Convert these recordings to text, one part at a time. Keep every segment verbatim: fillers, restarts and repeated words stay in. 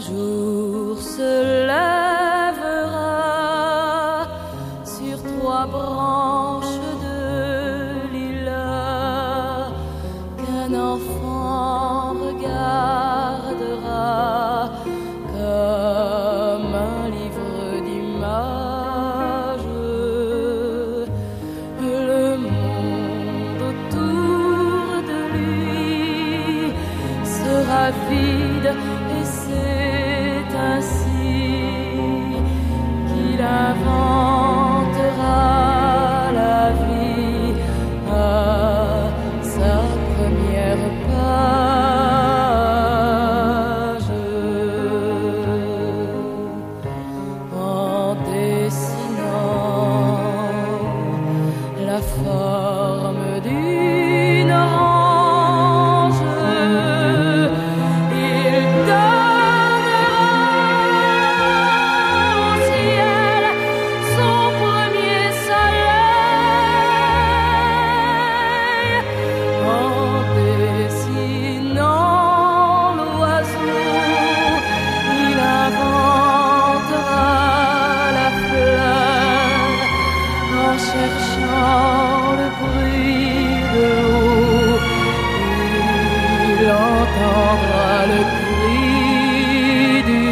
jour se lèvera sur trois branches de lilas qu'un enfant regardera comme un livre d'images. Le monde autour de lui sera vide et c'est ainsi qu'il inventera la vie à sa première page. En dessinant la forme d'une orange, il donnera au ciel son premier soleil. En dessinant l'oiseau, il inventera la fleur. En cherchant le bruit de l'eau, il entendra le cri du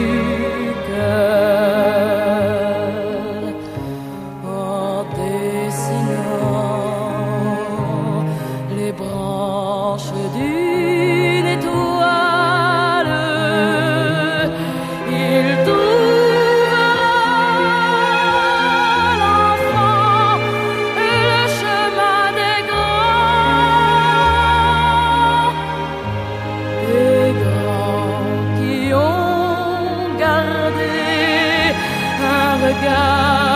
cœur. En dessinant les branches d'une étoile, il trouvera l'enfant et le chemin des grands, des grands qui ont gardé un regard